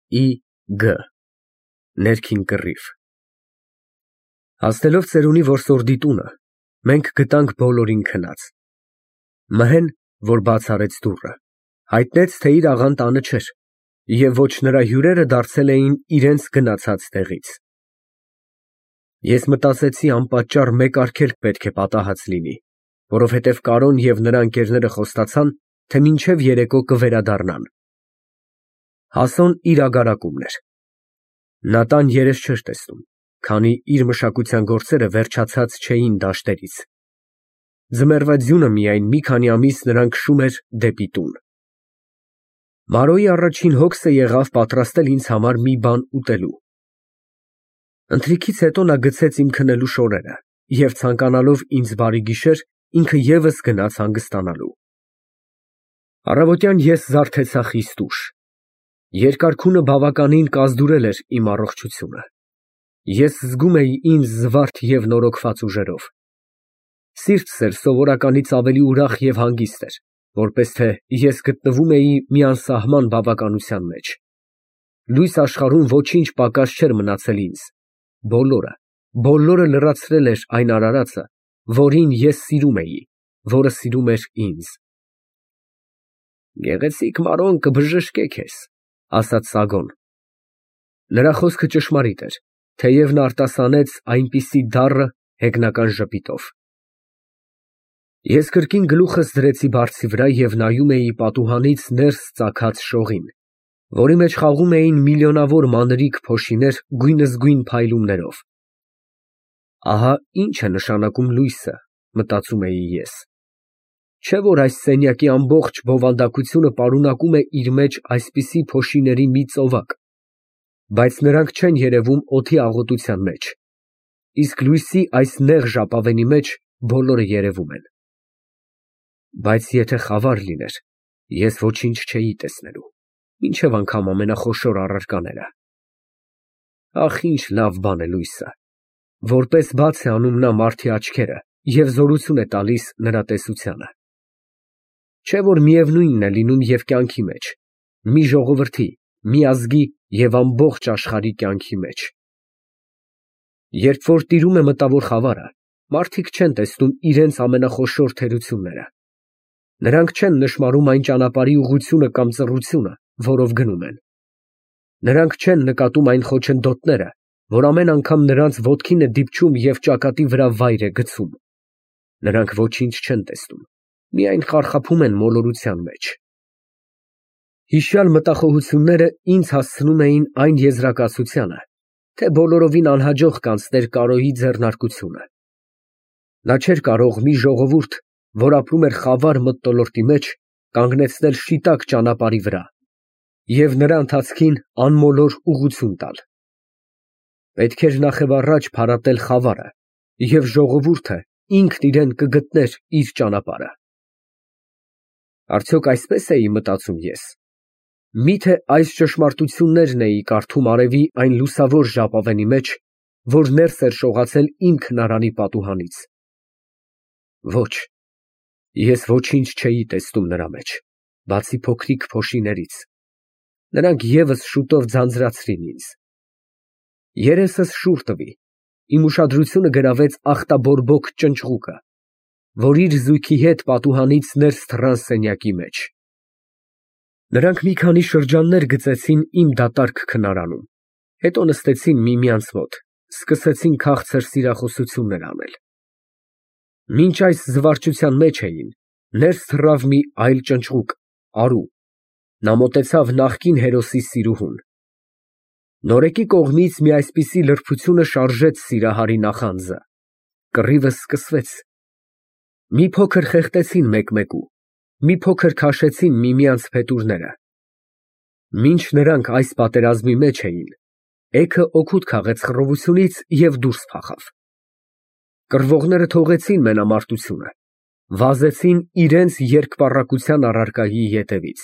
Ի.Գ. Ներքին կռիվ։ Հասնելով ծերունի որսորդի տունը, մենք գտանք բոլորին քնած։ Մհեն, որ բաց արեց դուռը, հայտնեց, թե իր աղան տանը չէր, և ոչ նրա հյուրերը դարձել էին իրենց գնացած տեղից։ Ես մտածեցի անպատճառ մեկ արգելք պետք է պատահած լինի, որովհետև Կարոն և նրա ընկերները խոստացան, թե մինչև երեկո կվերադառնան։ Հասոն իր ագարակումն էր։ Նա տան երես չէր տեսնում, քանի իր մշակության գործերը վերջացած չէին դաշտերից։ Ձմեռվա ձյունը միայն մի քանի ամիս նրան քշում էր դեպի տուն։ Մարոյի առաջին հոգսը եղավ պատրաստել ինձ համար մի բան ուտելու։ Ընթրիքից հետո նա գցեց իմ քնելու շորերը և ցանկանալով ինձ բարի գիշեր, ինքը ևս գնաց հանգստանալու։ Առավոտյան ես զարթեցա խիստ ուշ։ Երկար քունը բավականին կազդուրել էր իմ առողջությունը։ Ես զգում էի ինձ զվարթ և նորոգված ուժերով։ Սիրտս էր սովորականից ավելի ուրախ և հանգիստ էր, որպես թե ես գտնվում էի մի անսահման բավականության մեջ։ Լույս աշխարհում ոչինչ պակաս չէր մնացել ինձ, բոլորը լրացրել էր այն արարածը, որին ես սիրում էի, որը սիրում էր ինձ։ Գեղեցիկ Մարոն կբժշկե քեզ, ասաց Սագոն։ Նրա խոսքը ճշմարիտ էր, թեև նա արտասանեց այնպիսի դառը, հեգնական ժպիտով։ Ես կրկին գլուխս դրեցի բարձի վրա և նայում էի պատուհանից ներս ծագած շողին, որի մեջ խաղում էին միլիոնավոր մանրիկ փոշիներ գույնզգույն փայլումներով։ Ահա ինչ է նշանակում լույսը, մտածում էի ես։ Չէ՞ որ այս սենյակի ամբողջ բովանդակությունը պարունակում է իր մեջ այսպիսի փոշիների մի ծովակ, բայց նրանք չեն երևում օդի աղոտության մեջ, իսկ լույսի այս նեղ ժապավենի մեջ բոլորը երևում են։ Բայց եթե խավար լիներ, ես ոչինչ չէի տեսնելու, մինչև անգամ ամենախոշոր առարկաները։ Ախ, ինչ լավ բան է լույսը, որպես բաց է անում նա մարդի աչքերը և զորություն է տալիս նրա տեսությանը։ Չէ՞ որ միևնույնն է լինում և կյանքի մեջ, մի ժողովրդի, մի ազգի և ամբողջ աշխարհի կյանքի մեջ։ Երբ որ տիրում է մտավոր խավարը, մարդիկ չեն տեսնում իրենց ամենախոշոր թերությունները։ Նրանք չեն նշմարում այն ճանապարհի ուղղությունը կամ ծռությունը, որով գնում են։ Նրանք չեն նկատում այն խոչընդոտները, որ ամեն անգամ նրանց ոտքին է դիպչում և ճակատի վրա վայր է գցում։ Նրանք ոչինչ չեն տեսնում, միայն խարխափում են մոլորության մեջ։ Հիշյալ մտախոհությունները ինձ հասցնում էին այն եզրակացությանը, թե բոլորովին անհաջող կանցներ Կարոյի ձեռնարկությունը։ Նա չէր կարող մի ժողովուրդ, որ ապրում էր խավար մթնոլորտի մեջ, կանգնեցնել շիտակ ճանապարհի վրա և նրա ընթացքին անմոլոր ուղղություն տալ։ Պետք էր նախևառաջ փարատել խավարը, և ժողովուրդը ինքն իրեն կգտներ իր ճանապարհը։ Արդյոք այսպես էի մտածում ես։ Միթե այս ճշմարտություններն էի կարդում արևի այն լուսավոր ժապավենի մեջ, որ ներս էր շողացել իմ քնարանի պատուհանից։ Ոչ, ես ոչինչ չէի տեսնում նրա մեջ, բացի փոքրիկ փոշիներից։ Նրանք ևս շուտով ձանձրացրին ինձ։ Երեսս շուռ տվի, իմ ուշադրությունը գրավեց ախտաբորբոք ճնճղուկը, որ իր զույգի հետ պատուհանից ներս թռան սենյակի մեջ։ Նրանք մի քանի շրջաններ գծեցին իմ դատարկ քնարանում, հետո նստեցին միմյանց մոտ, սկսեցին քաղցր սիրախոսություններ անել։ Մինչ այս զվարճության մեջ էին, ներս թռավ մի այլ ճնճղուկ, արու։ Նա մոտեցավ նախկին հերոսի սիրուհուն։ Նորեկի կողմից մի այսպիսի լրբությունը շարժեց Սիրահարի նախանձը։ Կռիվը սկսվեց։ Մի փոքր խեղդեցին մեկ֊մեկու, մի փոքր քաշեցին միմյանց փետուրները։ Մինչ նրանք այս պատերազմի մեջ էին, էգը օգուտ քաղեց խռովությունից և դուրս փախավ։ Կռվողները թողեցին մենամարտությունը, վազեցին իրենց երկպառակության առարկայի ետևից։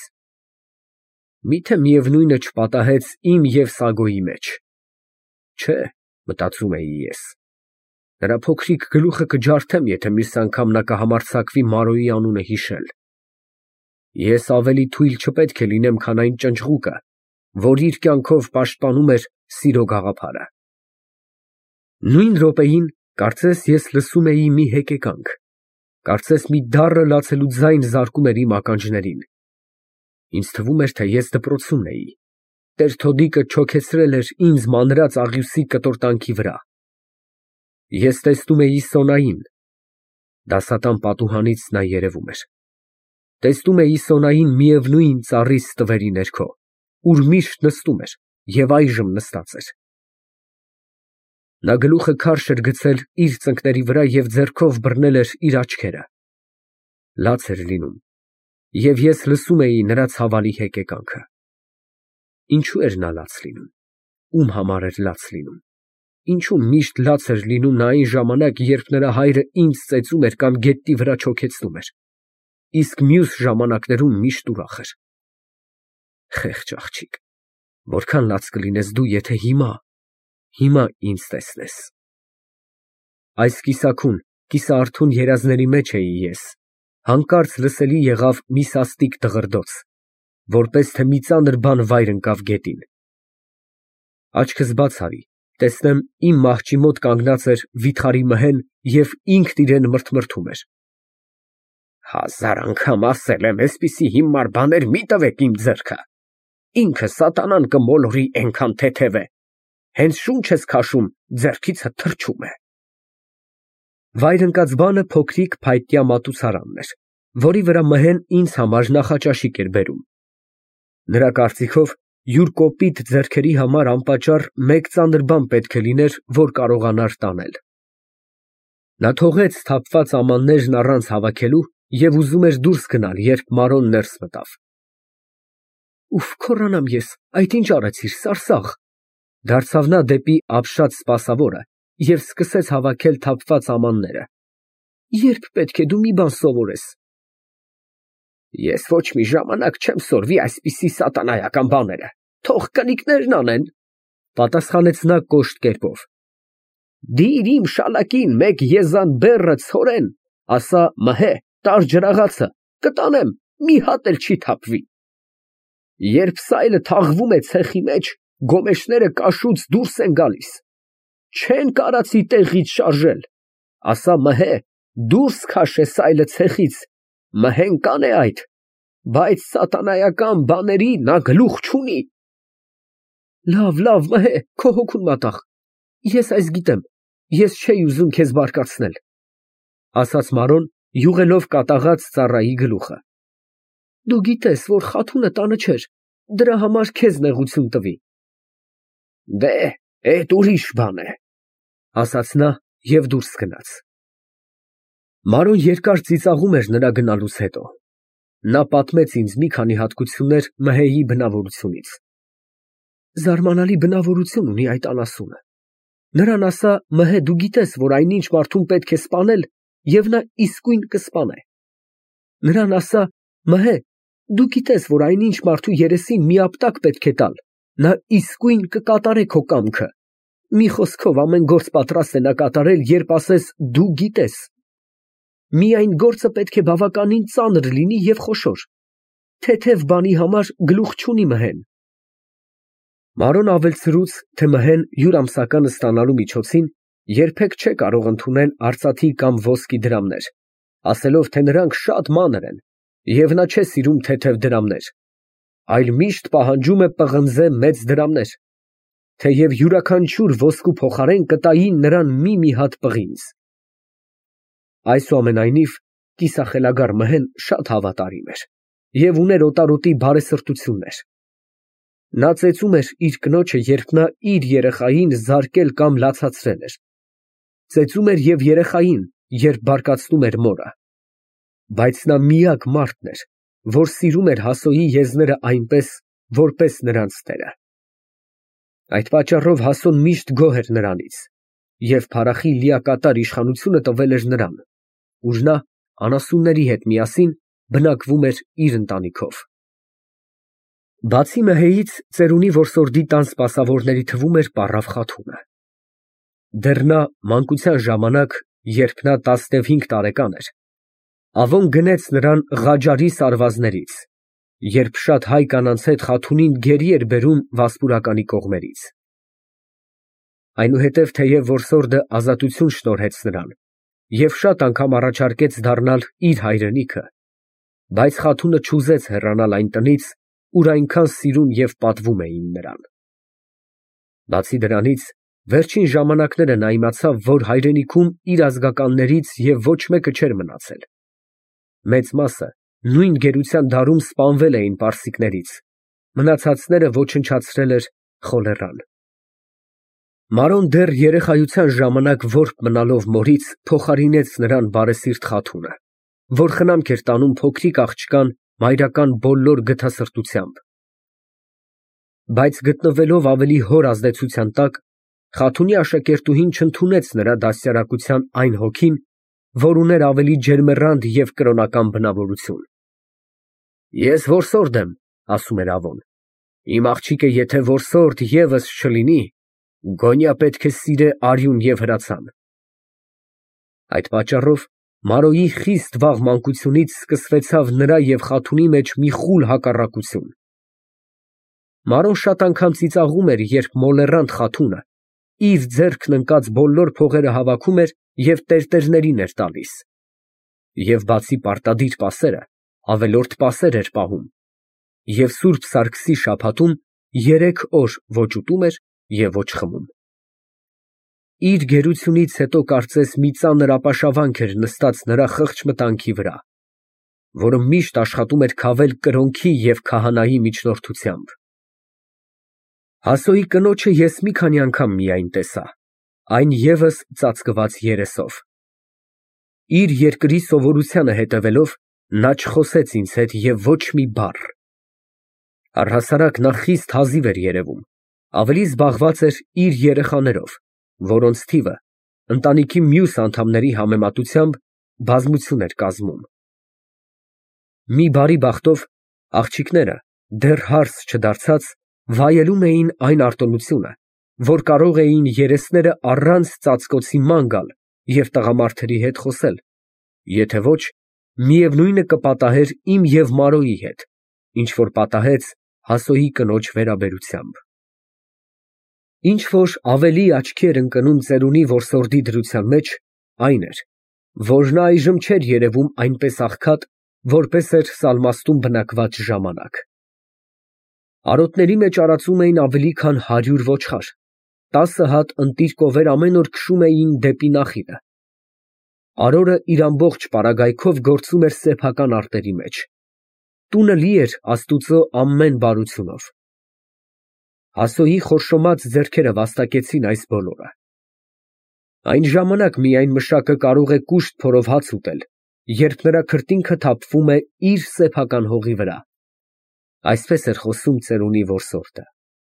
Միթե միևնույնը չպատահեց իմ և Սագոյի մեջ։ Չէ, մտածում էի ես, նրա փոքրիկ գլուխը կջարդեմ, եթե մյուս անգամ նա կհամարձակվի Մարոյի անունը հիշել։ Ես ավելի թույլ չպետք է լինեմ, քան այն ճնճղուկը, որ իր կյանքով պաշտպանում էր սիրո գաղափարը։ Նույն րոպեին, կարծես ես լսում էի մի հեկեկանք, կարծես մի դառը լացելու ձայն զարկում էր իմ ականջներին։ Ինձ թվում էր, թե ես դպրոցումն էի։ Տեր Թոդիկը չոքեցրել էր ինձ մանրած աղյուսի կտորտանքի վրա։ Ես տեսնում էի Սոնային։ Դասատան պատուհանից նա երևում էր։ Տեսնում էի Սոնային միևնույն ծառի ստվերի ներքո, ուր միշտ նստում էր և այժմ նստած էր։ Նա գլուխը քարշ էր գցել իր ծնկների վրա և ձեռքով բռնել էր իր աչքերը։ Լաց էր լինում, և ես լսում էի նրա ցավալի հեկեկանքը։ Ինչու էր նա լաց լինում, ում համար էր լաց լինում, ինչու միշտ լաց էր լինում նա այն ժամանակ, երբ նրա հայրը ինձ ծեծում էր կամ գետնի վրա չոքեցնում էր, իսկ մյուս ժամանակներում միշտ ուրախ էր։ Խեղճ աղջիկ, որքան լաց կլինես դու, եթե հիմա ինձ տեսնես։ Այս կիսաքուն, կիսաարթուն երազների մեջ էի ես, հանկարծ լսելի եղավ մի սաստիկ դղրդոց, որպես թե մի ծանր բան վայր ընկավ գետին։ Աչքս բաց արի, տեսնեմ իմ մահճի մոտ կանգնած էր վիթխարի Մհեն և ինքն իրան մրթմրթում էր։ Հազար անգամ ասել եմ, էսպիսի հիմար բաներ մի տվեք իմ ձեռքը, ինքը սատանան կմոլորի այնքան թեթև է, հենց շունչ ես քաշում, ձեռքիցդ թռչում է։ Վայր ընկած բանը փոքրիկ փայտյա մատուցարանն էր, որի վրա Մհեն ինձ համար նախաճաշիկ էր բերում։ Նրա կարծիքով յուր կոպիտ ձեռքերի համար անպատճառ մեկ ծանր բան պետք է լիներ, որ կարողանար տանել։ Նա թողեց թափված ամաններն առանց հավաքելու և ուզում էր դուրս գնալ, երբ Մարոն ներս մտավ։ Ուֆ, քոռանամ ես, այդ ինչ արեցիր, սարսաղ։ Դարձավ նա դեպի ապշած սպասավորը և սկսեց հավաքել թափված ամանները։ Երբ պետք է դու մի բան սովորես։ Ես ոչ մի ժամանակ չեմ սորվի այսպիսի սատանայական բաները, թող կնիկներն անեն, պատասխանեց նա կոշտ կերպով։ Դիր իմ շալակին մեկ եզան բեռը ցորեն, ասա Մհե, տար ջրաղացը, կտանեմ, մի հատ էլ չի թափվի։ Երբ սայլը թաղվում է ցեխի մեջ, գոմեշները կաշուց դուրս են գալիս, չեն կարացի տեղից շարժել, ասա Մհե, դուրս քաշե սայլը ցեխից, Մհեն կանե այդ, բայց սատանայական բաների նա գլուխ չունի։ Լավ, Մհե, քո հոգուն մատաղ, ես այս գիտեմ, ես չէի ուզում քեզ բարկացնել, ասաց Մարոն, յուղելով կատաղած ծառայի գլուխը։ Դու գիտես, որ խաթունը տանը չէր, դրա համար քեզ նեղություն տվի։ Դե, էդ ուրիշ բան է, ասաց նա և դուրս գնաց։ Մարոն երկար ծիծաղում էր նրա գնալուց հետո։ Նա պատմեց ինձ մի քանի հատկություններ Մհեի բնավորությունից։ Զարմանալի բնավորություն ունի այդ անասունը։ Նրան ասա, Մհե, դու գիտես, որ այնինչ մարդուն պետք է սպանել, և նա իսկույն կսպանե։ Նրան ասա, Մհե, դու գիտես, որ այնինչ մարդու երեսին մի ապտակ պետք է տալ, նա իսկույն կկատարե քո կամքը։ Մի խոսքով ամեն գործ պատրաստ է նա կատարել, երբ ասես դու գիտես։ Միայն գործը պետք է բավականին ծանր լինի և խոշոր։ Թեթև բանի համար գլուխ չունի Մհեն։ Մարոն ավելցրուց, թե Մհեն յուր ամսականը ստանալու միջոցին երբեք չէ կարող ընդունել արծաթի կամ ոսկի դրամներ, ասելով, թե նրանք շատ մանր են, և նա չէ սիրում թեթև դրամներ, այլ միշտ պահանջում է պղնձե մեծ դրամներ, թեև յուրաքանչյուր ոսկու փոխարեն կտային նրան մի հատ պղինձ։ Այսուամենայնիվ, կիսախելագար Մհեն շատ հավատարիմ էր և ուներ օտարոտի բարեսրտություններ։ Նա ծեծում էր իր կնոջը, երբ նա իր երեխային զարկել կամ լացացրել էր։ Ծեծում էր և երեխային, երբ բարկացնում էր մորը։ Բայց նա միակ մարդն էր, որ սիրում էր Հասոյի եզները այնպես, որպես նրանց տերը։ Այդ պատճառով Հասոն միշտ գոհ էր նրանից, և փառախի լիակատար իշխանությունը տվել էր նրան, ուր նա անասունների հետ միասին բնակվում էր իր ընտանիքով։ Բացի Մհեից, ծերունի որսորդի տան սպասավորների թվում էր պառավ Խաթունը։ Դեռ նա մանկության ժամանակ, երբ նա 15 տարեկան էր, Ավոն գնեց նրան Ղաջարի սարվազներից երբ շատ հայ կանանց հետ Խաթունին գերի էր բերում Վասպուրականի կողմերից։ Այնուհետև թեև որսորդը ազատություն շնորհեց նրան և շատ անգամ առաջարկեց դառնալ իր հայրենիքը, բայց Խաթունը չուզեց հեռանալ այն տնից, ուր այնքան սիրում և պատվում էին նրան։ Բացի դրանից, վերջին ժամանակները նա իմացավ, որ հայրենիքում իր ազգականներից և ոչ մեկը չէր մնացել։ Մեծ մասը նույն գերության դարում սպանվել էին պարսիկներից, մնացածները ոչնչացրել էր խոլեռան։ Մարոն դեռ երեխայության ժամանակ որբ մնալով մորից փոխարինեց նրան բարեսիրտ Խաթունը, որ խնամք էր տանում փոքրիկ աղջկան մայրական բոլոր գթասրտությամբ։ Բայց գտնվելով ավելի հոր ազդեցության տակ, Խաթունի աշակերտուհին չընդունեց նրա դաստիարակության այն հոգին, որ ուներ ավելի ջերմեռանդ և կրոնական բնավորություն։ Ես որսորդ եմ, ասում էր Ավոն, իմ աղջիկը եթե որսորդ ևս չլինի, գոնյա պետք է սիրե արյուն և հրացան։ Այդ պատճառով Մարոյի խիստ վաղ մանկությունից սկսվեցավ նրա և Խաթունի մեջ մի խուլ հակառակություն։ Մարոն շատ անգամ ծիծաղում էր, երբ մոլեռանդ Խաթունը իր ձեռքն ընկած բոլոր փողերը հավաքում էր և տերտերներին էր տալիս, և բացի պարտադիր պասերը, ավելորդ պասեր էր պահում, և Սուրբ Սարգսի շաբաթում 3 օր ոչ ուտում էր և ոչ խմում։ Իր գերությունից հետո կարծես մի ծանր ապաշավանք էր նստած նրա խղճ մտանքի վրա, որը միշտ աշխատում էր քավել կրոնքի և քահանայի միջնորդությամբ։ Հասոյի կնոջը ես մի քանի անգամ միայն տեսա, այն ևս ծածկված երեսով։ Իր երկրի սովորությանը հետևելով, նա չխոսեց ինձ հետ և ոչ մի բառ։ Առհասարակ նա խիստ հազիվ էր երևում, ավելի զբաղված էր իր երեխաներով, որոնց թիվը ընտանիքի մյուս անդամների համեմատությամբ բազմություն էր կազմում։ Մի բարի բախտով աղջիկները, դեռ հարց չդարձած, վայելում էին այն արտոնությունը, որ կարող էին երեսները առանց ծածկոցի ման գալ և տղամարդերի հետ խոսել, եթե ոչ, միևնույնը կպատահեր իմ և Մարոյի հետ, ինչ որ պատահեց Հասոյի կնոջ վերաբերությամբ։ Ինչ որ ավելի աչքի էր ընկնում ծերունի որսորդի դրության մեջ, այն էր, որ նա այժմ չէր երևում այնպես աղքատ, որպես էր Սալմաստում բնակված ժամանակ։ Արոտների մեջ արածում էին ավելի քան 100 ոչխար, 10 հատ ընտիր կովեր ամեն օր քշում էին դեպի Նախիվը։ Արորը իր ամբողջ պարագայքով գործում էր սեփական արտերի մեջ։ Տունը լի էր Աստուծո ամեն բարությունով։ Հասոյի խորշոմած ձեռքերը վաստակեցին այս բոլորը։ Այն ժամանակ միայն մշակը կարող է կուշտ փորով հաց ուտել, երբ նրա քրտինքը թափվում է իր սեփական հողի վրա։ Այսպես էր խոսում ծերունի որսորդը։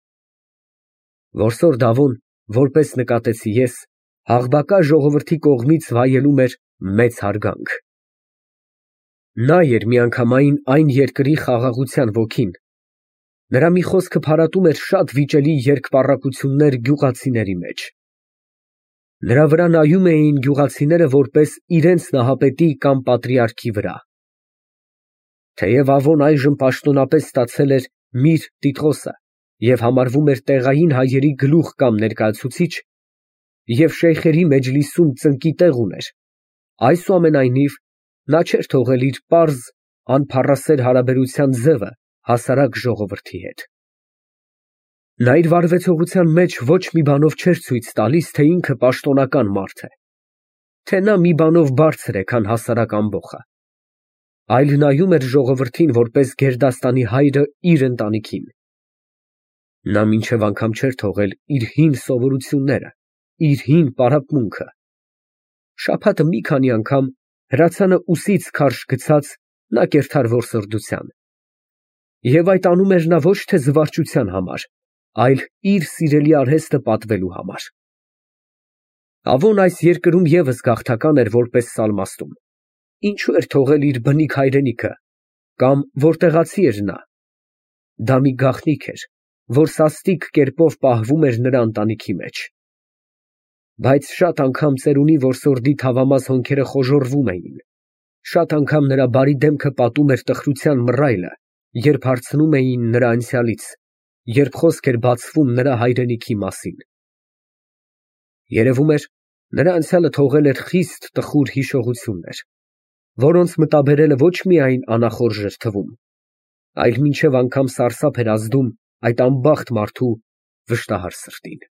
Որսորդ Ավոն, որպես նկատեցի ես, Աղբակա ժողովրդի կողմից վայելում էր մեծ հարգանք։ Նա էր միանգամայն այն երկրի խաղաղության ոգին։ Նրա մի խոսքը փարատում էր շատ վիճելի երկպառակություններ գյուղացիների մեջ։ Նրա վրա նայում էին գյուղացիները որպես իրենց նահապետի կամ պատրիարքի վրա։ Թեև Ավոն այժմ պաշտոնապես ստացել էր Միր Տիտղոսը և համարվում էր տեղային հայերի գլուխ կամ ներկայացուցիչ, և շեյխերի մեջլիսում ծնկի տեղ ուներ, այսուամենայնիվ նա չէր թողել իր պարզ, անփառասեր հարաբերության ձևը հասարակ ժողովրդի հետ։ Նա իր վարվեցողության մեջ ոչ մի բանով չէր ցույց տալիս, թե ինքը պաշտոնական մարդ է, թե նա մի բանով բարձր է, քան հասարակ ամբոխը, այլ նայում էր ժողովրդին որպես գերդաստանի հայրը իր ընտանիքին։ Նա մինչև անգամ չէր թողել իր հին սովորությունները, իր հին պարապմունքը։ Շաբաթը մի քանի անգամ, հրացանը ուսից քարշ գցած, նա կերթար որսորդության։ Եվ այդ անում էր նա ոչ թե զվարճության համար, այլ իր սիրելի արհեստը պատվելու համար։ Ավոն այս երկրում ևս գաղթական էր որպես Սալմաստում։ Ինչու էր թողել իր բնիկ հայրենիքը, կամ որտեղացի էր նա։ Դա մի գաղտնիք էր, որ սաստիկ կերպով պահվում էր նրա ընտանիքի մեջ։ Բայց շատ անգամ ծերունի որսորդի թավամաս հոնքերը խոժոռվում էին, շատ անգամ նրա բարի դեմքը պատում էր տխրության մռայլը երբ հարցնում էին նրա անցյալից, երբ խոսք էր բացվում նրա հայրենիքի մասին։ Երևում էր, նրա անցյալը թողել էր խիստ տխուր հիշողություններ, որոնց մտաբերելը ոչ միայն անախորժ էր թվում, այլ մինչև անգամ սարսափ էր ազդում այդ անբախտ մարդու վշտահար սրտին։